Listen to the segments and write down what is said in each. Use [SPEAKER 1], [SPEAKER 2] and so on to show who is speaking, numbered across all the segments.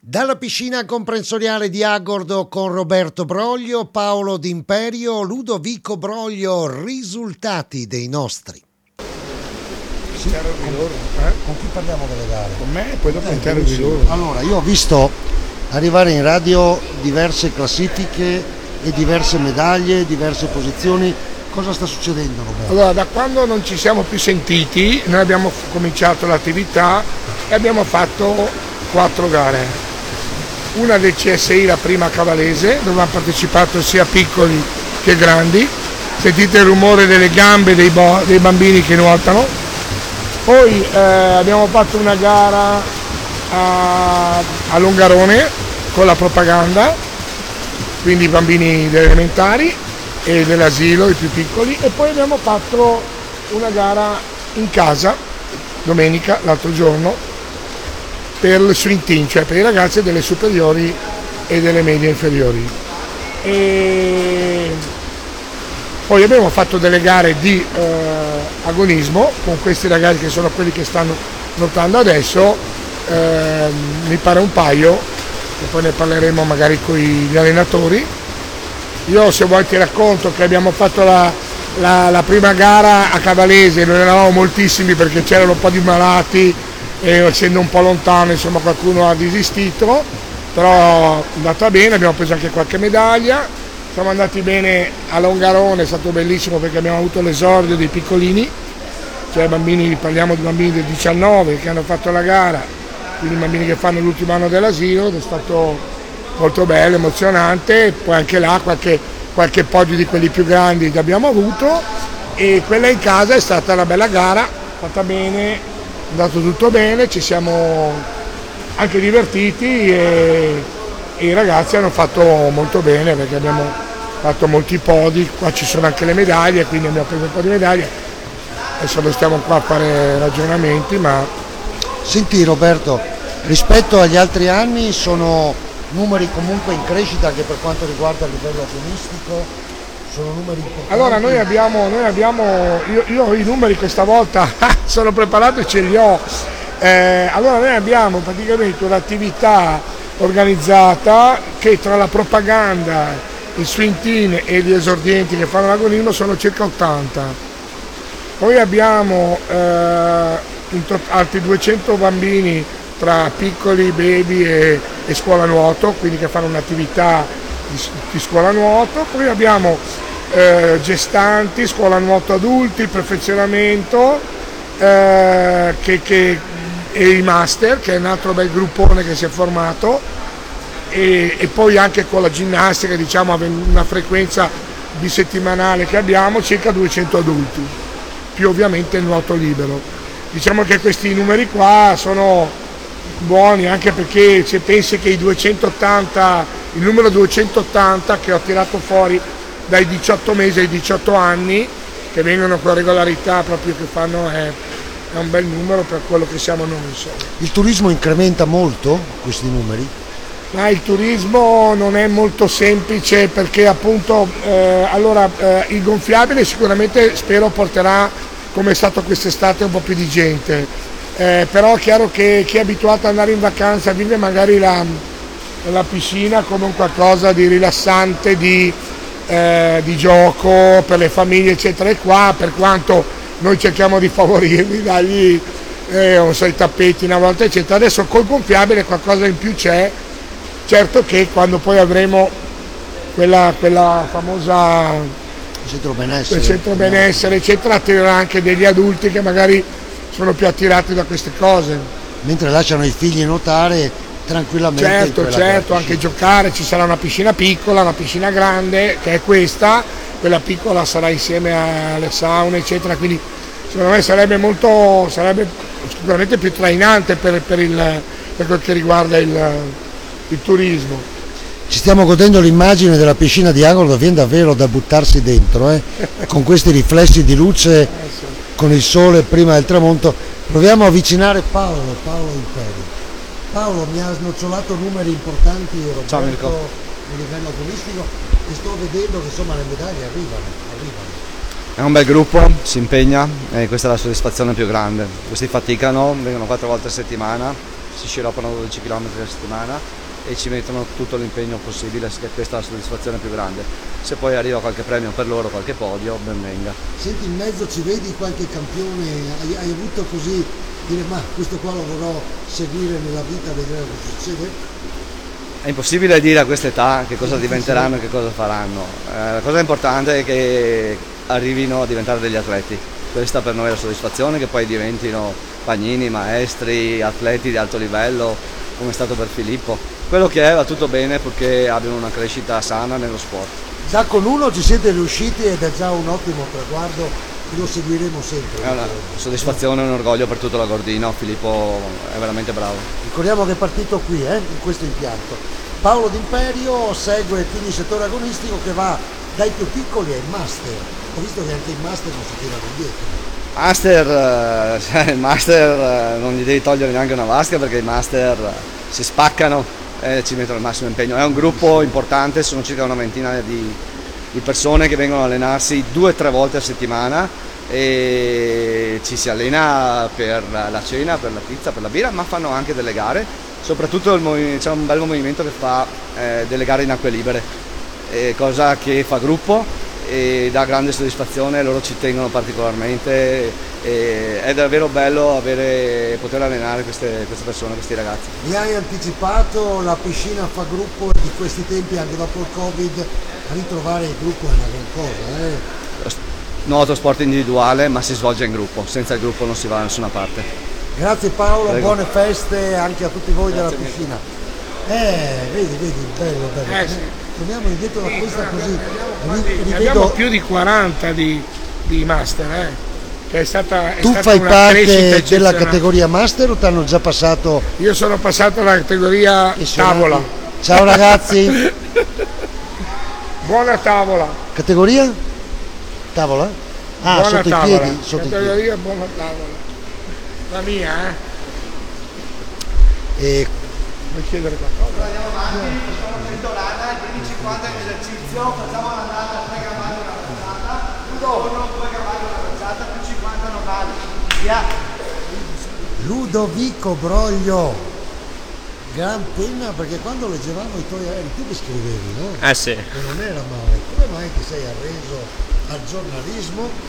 [SPEAKER 1] Dalla piscina comprensoriale di Agordo con Roberto Broglio, Paolo D'Imperio, Ludovico Broglio, risultati dei nostri.
[SPEAKER 2] Sì, con chi parliamo delle gare?
[SPEAKER 3] Con me e poi dopo intero di loro.
[SPEAKER 2] Allora, io ho visto arrivare in radio diverse classifiche e diverse medaglie, diverse posizioni. Cosa sta succedendo, Roberto?
[SPEAKER 3] Allora, da quando non ci siamo più sentiti, noi abbiamo cominciato l'attività e abbiamo fatto 4 gare. Una del CSI, la prima cavalese, dove hanno partecipato sia piccoli che grandi. Sentite il rumore delle gambe dei bambini che nuotano. Poi abbiamo fatto una gara a Longarone con la propaganda, quindi i bambini delle elementari e dell'asilo, i più piccoli, e poi abbiamo fatto una gara in casa domenica, l'altro giorno, per il swing team, cioè per i ragazzi delle superiori e delle medie inferiori. E poi abbiamo fatto delle gare di agonismo con questi ragazzi che sono quelli che stanno nuotando adesso, mi pare un paio, e poi ne parleremo magari con gli allenatori. Io, se vuoi, ti racconto che abbiamo fatto la prima gara a Cavalese, non eravamo moltissimi perché c'erano un po' di malati e essendo un po' lontano, insomma, qualcuno ha desistito, però è andata bene, abbiamo preso anche qualche medaglia. Siamo andati bene a Longarone, è stato bellissimo perché abbiamo avuto l'esordio dei piccolini, cioè bambini, parliamo di bambini del 19 che hanno fatto la gara, quindi bambini che fanno l'ultimo anno dell'asilo, ed è stato molto bello, emozionante. Poi anche là qualche podio di quelli più grandi che abbiamo avuto, e quella in casa è stata una bella gara, fatta bene, è andato tutto bene, ci siamo anche divertiti e i ragazzi hanno fatto molto bene perché abbiamo fatto molti podi, qua ci sono anche le medaglie, quindi abbiamo preso un po' di medaglie. Adesso non stiamo qua a fare ragionamenti, ma...
[SPEAKER 2] Senti, Roberto, rispetto agli altri anni sono numeri comunque in crescita anche per quanto riguarda il livello agonistico, sono numeri importanti.
[SPEAKER 3] Allora noi abbiamo io i numeri questa volta sono preparato e ce li ho. Allora noi abbiamo praticamente un'attività organizzata che tra la propaganda, il swing team e gli esordienti che fanno l'agonismo sono circa 80. Poi abbiamo altri 200 bambini tra piccoli, baby e scuola nuoto, quindi che fanno un'attività di scuola nuoto. Poi abbiamo gestanti, scuola nuoto adulti, perfezionamento e i master, che è un altro bel gruppone che si è formato, e poi anche con la ginnastica, diciamo, una frequenza bisettimanale che abbiamo, circa 200 adulti, più ovviamente il nuoto libero. Diciamo che questi numeri qua sono buoni, anche perché se pensi che il numero 280 che ho tirato fuori dai 18 mesi ai 18 anni, che vengono con regolarità proprio che fanno, è un bel numero per quello che siamo noi, insomma.
[SPEAKER 2] Il turismo incrementa molto questi numeri?
[SPEAKER 3] Ma il turismo non è molto semplice perché appunto il gonfiabile sicuramente spero porterà, come è stato quest'estate, un po' più di gente, però è chiaro che chi è abituato ad andare in vacanza vive magari la piscina come un qualcosa di rilassante, di gioco per le famiglie, eccetera, e qua, per quanto noi cerchiamo di favorirli, dargli i tappeti una volta, eccetera, adesso col gonfiabile qualcosa in più c'è. Certo che quando poi avremo quella famosa
[SPEAKER 2] centro
[SPEAKER 3] benessere, eccetera, attirerà anche degli adulti che magari sono più attirati da queste cose.
[SPEAKER 2] Mentre lasciano i figli nuotare tranquillamente.
[SPEAKER 3] Certo, anche giocare, ci sarà una piscina piccola, una piscina grande, che è quella piccola sarà insieme alle saune, eccetera, quindi secondo me sarebbe sicuramente più trainante per quel che riguarda il turismo.
[SPEAKER 2] Ci stiamo godendo l'immagine della piscina di Agordo, viene davvero da buttarsi dentro, con questi riflessi di luce, con il sole prima del tramonto. Proviamo a avvicinare Paolo D'Imperio. Paolo, mi ha snocciolato numeri importanti, Roberto.
[SPEAKER 4] Ciao Mirko.
[SPEAKER 2] A livello agonistico, e sto vedendo che insomma le medaglie arrivano.
[SPEAKER 4] È un bel gruppo, si impegna e questa è la soddisfazione più grande. Questi faticano, vengono 4 volte a settimana si sciropano 12 km a settimana e ci mettono tutto l'impegno possibile, che questa è la soddisfazione più grande. Se poi arriva qualche premio per loro, qualche podio, ben venga.
[SPEAKER 2] Senti, in mezzo ci vedi qualche campione, hai avuto così dire ma questo qua lo vorrò seguire nella vita, vedere cosa succede?
[SPEAKER 4] È impossibile dire a quest'età che cosa diventeranno e che cosa faranno. La cosa importante è che arrivino a diventare degli atleti. Questa per noi è la soddisfazione, che poi diventino Pagnini, maestri, atleti di alto livello, come è stato per Filippo. Quello che è va tutto bene perché abbiano una crescita sana nello sport.
[SPEAKER 2] Già con uno ci siete riusciti ed è già un ottimo traguardo, lo seguiremo sempre.
[SPEAKER 4] È una soddisfazione e un orgoglio per tutto la Gordino, Filippo è veramente bravo.
[SPEAKER 2] Ricordiamo che è partito qui, in questo impianto. Paolo D'Imperio segue il team settore agonistico che va dai più piccoli ai master. Ho visto che anche i master non si tirano indietro.
[SPEAKER 4] Il master non gli devi togliere neanche una vasca, perché i master si spaccano e ci mettono il massimo impegno. È un gruppo importante, sono circa una ventina di persone che vengono a allenarsi 2 o 3 volte a settimana e ci si allena per la cena, per la pizza, per la birra, ma fanno anche delle gare. Soprattutto c'è un bel movimento che fa delle gare in acque libere, cosa che fa gruppo e dà grande soddisfazione, loro ci tengono particolarmente, è davvero bello poter allenare queste persone, questi ragazzi.
[SPEAKER 2] Mi hai anticipato, la piscina fa gruppo e di questi tempi, anche dopo il Covid, ritrovare il gruppo è una gran cosa.
[SPEAKER 4] Nuoto sport individuale, ma si svolge in gruppo, senza il gruppo non si va da nessuna parte.
[SPEAKER 2] Grazie Paolo,
[SPEAKER 4] Prego.
[SPEAKER 2] buone feste anche a tutti voi della piscina. Vedi, bello.
[SPEAKER 3] Sì.
[SPEAKER 2] Torniamo indietro da questa così.
[SPEAKER 3] Ne abbiamo più di 40 di master, che è stata
[SPEAKER 2] Tu
[SPEAKER 3] una
[SPEAKER 2] fai
[SPEAKER 3] crescita
[SPEAKER 2] parte della
[SPEAKER 3] eccezionale.
[SPEAKER 2] categoria master o ti hanno già passato?
[SPEAKER 3] Io sono passato alla categoria tavola.
[SPEAKER 2] Ciao ragazzi.
[SPEAKER 3] Buona tavola.
[SPEAKER 2] Categoria? Tavola? Ah,
[SPEAKER 3] Buona
[SPEAKER 2] sotto
[SPEAKER 3] tavola.
[SPEAKER 2] i piedi? Sotto i piedi.
[SPEAKER 3] Categoria buona tavola. La mia,
[SPEAKER 2] E
[SPEAKER 3] Vuoi chiedere qualcosa?
[SPEAKER 4] Andiamo avanti, facciamo 100 rana, quindi 50 in esercizio, facciamo l'andata 3 cavalli una bracciata, un giorno 2 cavalli una bracciata più 50 normali. Via!
[SPEAKER 2] Ludovico Broglio, gran penna, perché quando leggevamo i tuoi eri tu che scrivevi, no?
[SPEAKER 5] Sì.
[SPEAKER 2] E non era male. Come mai ti sei arreso al giornalismo?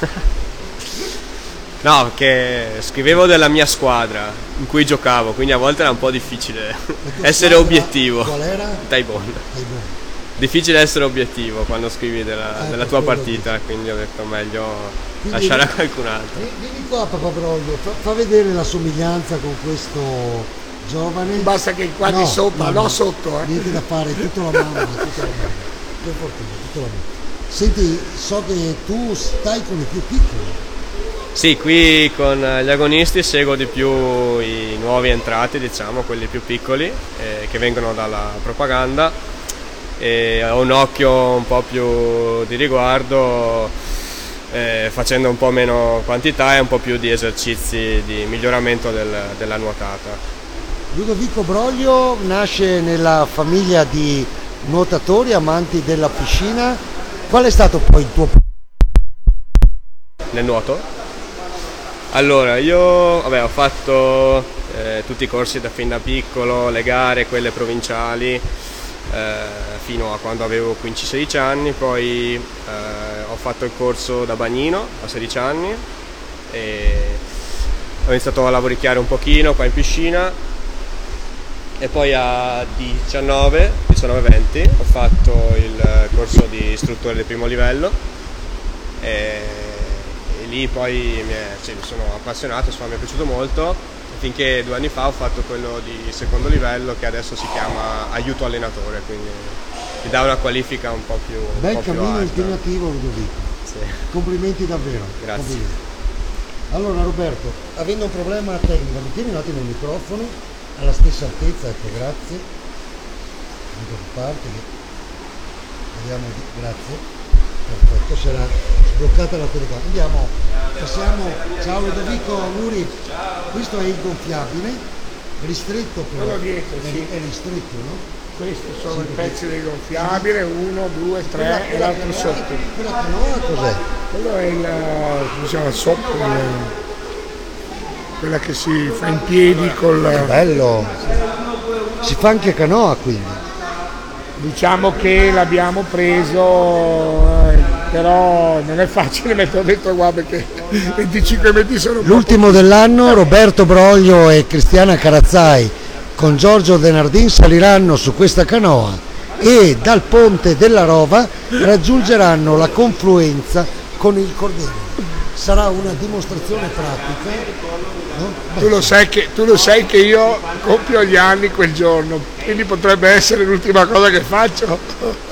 [SPEAKER 5] No, che scrivevo della mia squadra in cui giocavo, quindi a volte era un po' difficile essere obiettivo.
[SPEAKER 2] Qual era?
[SPEAKER 5] Taibon.
[SPEAKER 2] Taibon.
[SPEAKER 5] Difficile essere obiettivo quando scrivi della tua
[SPEAKER 2] quello
[SPEAKER 5] partita, quindi ho detto meglio
[SPEAKER 2] Quindi
[SPEAKER 5] lasciare a qualcun altro.
[SPEAKER 2] Vieni qua Papà Broglio, fa vedere la somiglianza con questo giovane.
[SPEAKER 3] Basta che qua di sopra, no sotto.
[SPEAKER 2] Niente da fare, tutta la mano, tutta la mano. Per fortuna, tutta la mano. Senti, so che tu stai con i più piccoli.
[SPEAKER 5] Sì, qui con gli agonisti seguo di più i nuovi entrati, diciamo, quelli più piccoli, che vengono dalla propaganda, e ho un occhio un po' più di riguardo, facendo un po' meno quantità e un po' più di esercizi di miglioramento della nuotata.
[SPEAKER 2] Ludovico Broglio nasce nella famiglia di nuotatori amanti della piscina. Qual è stato poi il tuo
[SPEAKER 5] Nel nuoto? Allora, io ho fatto tutti i corsi fin da piccolo, le gare, quelle provinciali, fino a quando avevo 15-16 anni, poi ho fatto il corso da bagnino a 16 anni e ho iniziato a lavoricchiare un pochino qua in piscina e poi a 19-20 ho fatto il corso di istruttore del primo livello e lì poi mi sono appassionato, mi è piaciuto molto, finché 2 anni fa ho fatto quello di secondo livello che adesso si chiama aiuto allenatore, quindi ti dà una qualifica un po' più
[SPEAKER 2] bel
[SPEAKER 5] un po' più
[SPEAKER 2] cammino
[SPEAKER 5] alta.
[SPEAKER 2] impegnativo Ludovico.
[SPEAKER 5] Sì.
[SPEAKER 2] Complimenti davvero.
[SPEAKER 5] Grazie.
[SPEAKER 2] Complimenti. Allora Roberto, avendo un problema tecnico, mi tieni un attimo il microfono alla stessa altezza, ecco, grazie. Non preoccuparti che vediamo grazie. Perfetto, si era sbloccata la telecamera. Andiamo, passiamo. Ciao Ludovico, auguri. Questo è il gonfiabile, ristretto però.
[SPEAKER 3] Quello dietro, sì.
[SPEAKER 2] È ristretto, no?
[SPEAKER 3] Questi sono i pezzi del gonfiabile, 1, 2, 3 e l'altro sotto.
[SPEAKER 2] Quella canoa cos'è?
[SPEAKER 3] Quello è il, come si chiama, sopra. quella che si fa in piedi
[SPEAKER 2] Bello. Si fa anche canoa quindi.
[SPEAKER 3] Diciamo che l'abbiamo preso, però non è facile mettere dentro qua perché 25 metri sono
[SPEAKER 2] L'ultimo dell'anno Roberto Broglio e Cristiana Carazzai con Giorgio Denardin saliranno su questa canoa e dal ponte della Rova raggiungeranno la confluenza con il Cordello. Sarà una dimostrazione pratica. No?
[SPEAKER 3] Tu lo sai che io compio gli anni quel giorno, quindi potrebbe essere l'ultima cosa che faccio.